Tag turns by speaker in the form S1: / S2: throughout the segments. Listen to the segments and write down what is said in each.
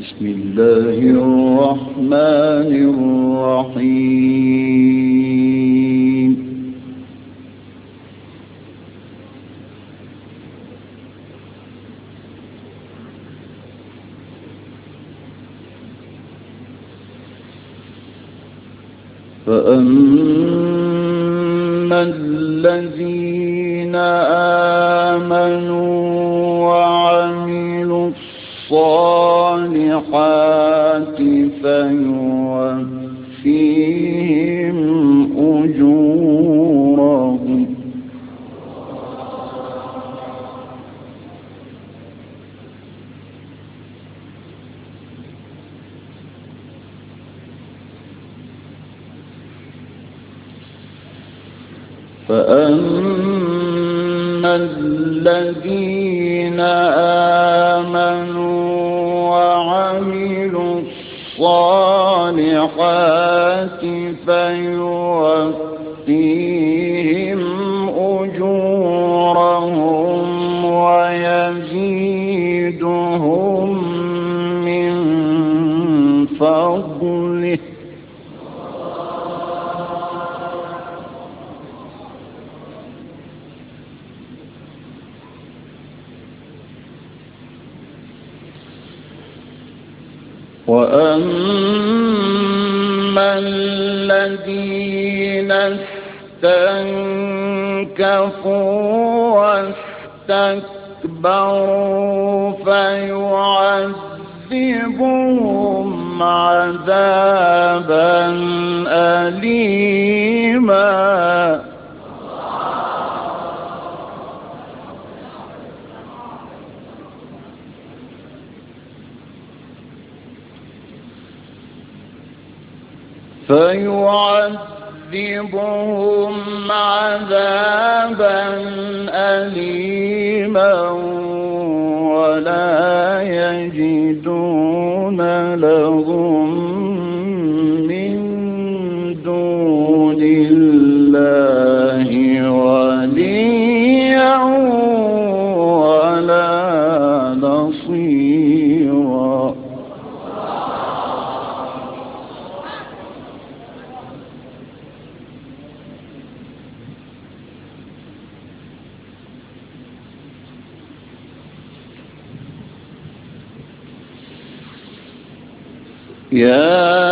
S1: بسم الله الرحمن الرحيم. فأما الذين آمنوا وعملوا الصالحات فيوفيهم أجورهم فأما الذين آمنوا وعملوا الصالحات فيوفيهم أجورهم ويزيدهم من فضله وأما الذين استنكفوا واستكبروا فيعذبهم عذابا أليما ولا يجدون لهم من دون الله وليا ولا نصيرا. يا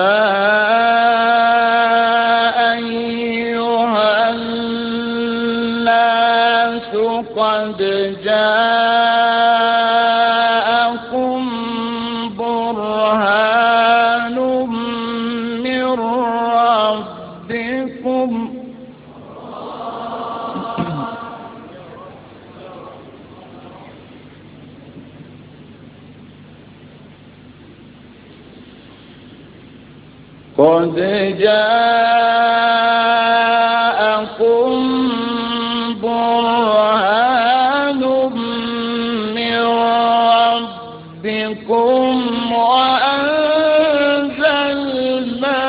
S1: أيها الناس قد جاءكم برهان من ربكم قد جاءكم برهان من ربكم وأنزلنا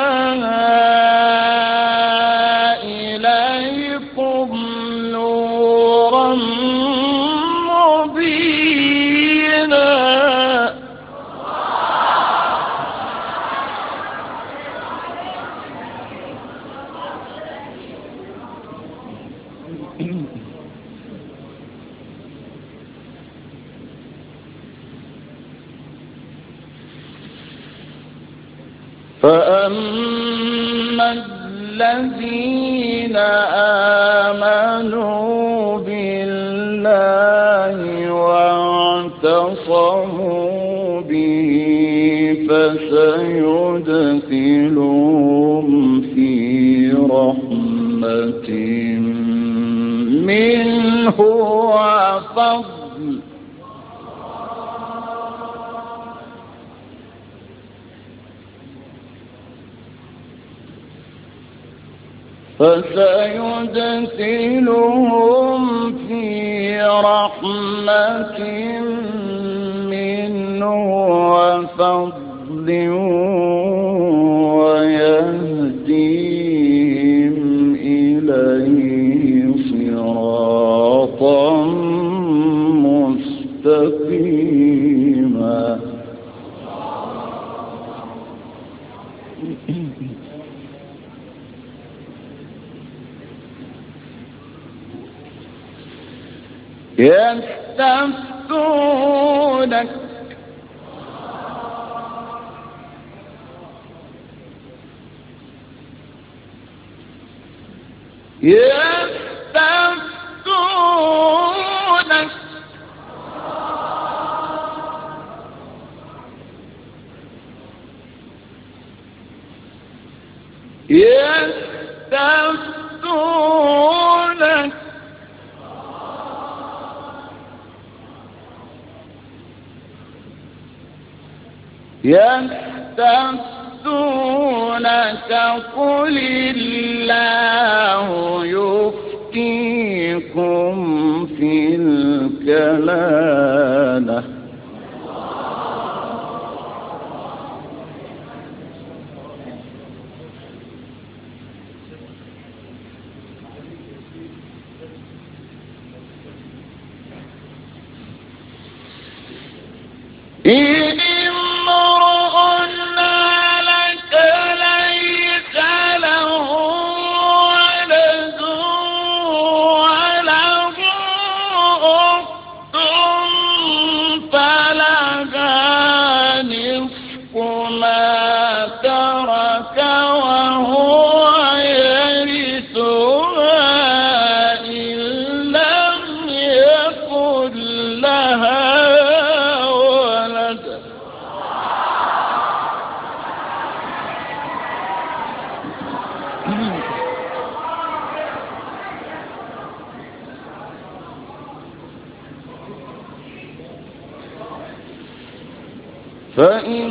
S1: إليكم نورا مبينا. فأما الذين آمنوا بالله واعتصموا به فسيدخلهم في رحمة منه وفضل فسيدخلهم في رحمة منه وفضل ويهديهم إليه صراطا مستقيما. يستفتونك يستفتونك يستفتونك يستفتونك قل الله يفتيكم في الكلالة إن امرؤ هلك ليس له ولد وله أخت فلها نصف ما ترك وهو يرثها إن لم يكن لها فإن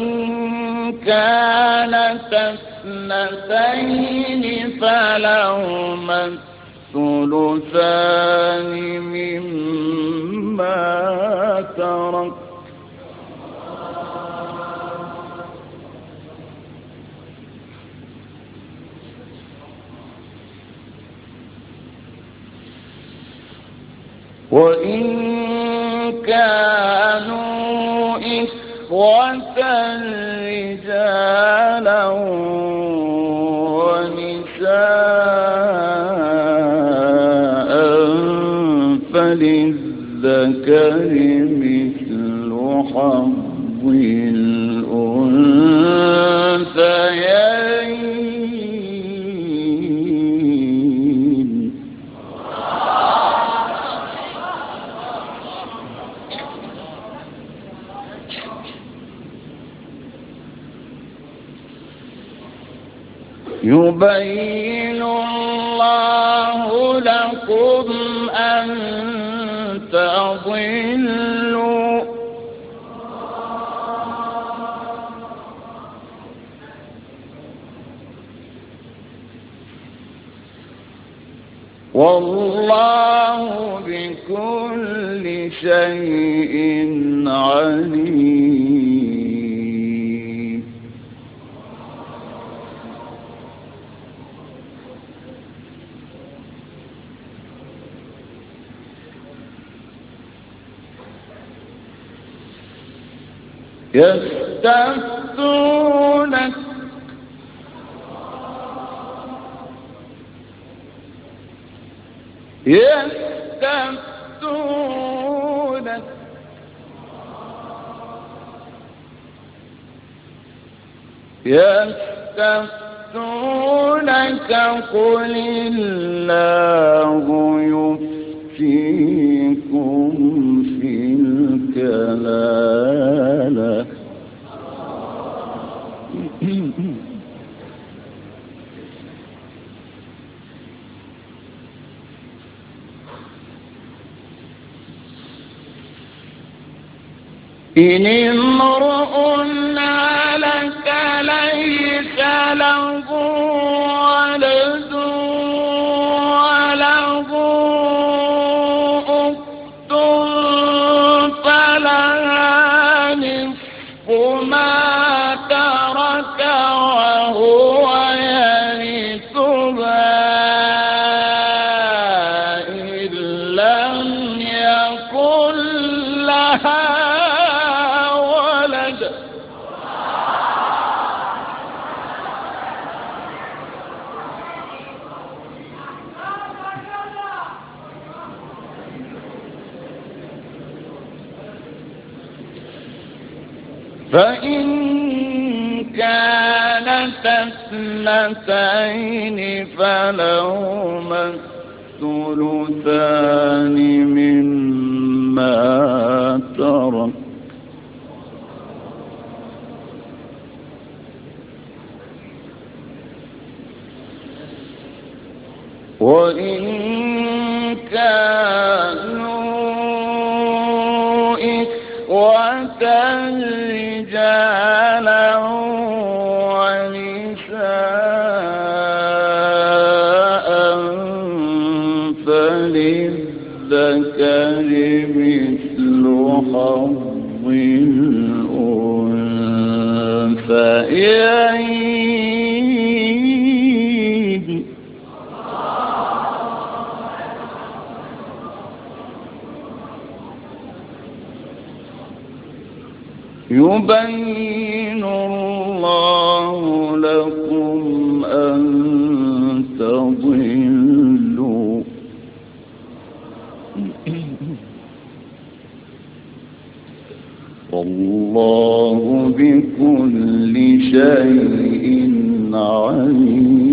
S1: كانت اثنتين فلهما الثلثان مما ترك وإن كانوا إخوة رجالا ونساء فللذكر مثل حظ الأنثيين يبين الله لكم أن تضلوا والله بكل شيء عليم يستفتونك يستفتونك يستفتونك قل الله يفتيكم في الكلالة إن امرؤ هلك ليس له ولد وله أخت فلها نصف ما ترك وهو يرثها إن لم يكن لها فإن كانت اثنتين فلهما الثلثان مما ترك وإن كانوا إخوة رجالا ونساء فللذكر مثل حظ الأنثيين يبين الله لكم أن تضلوا والله بكل شيء عليم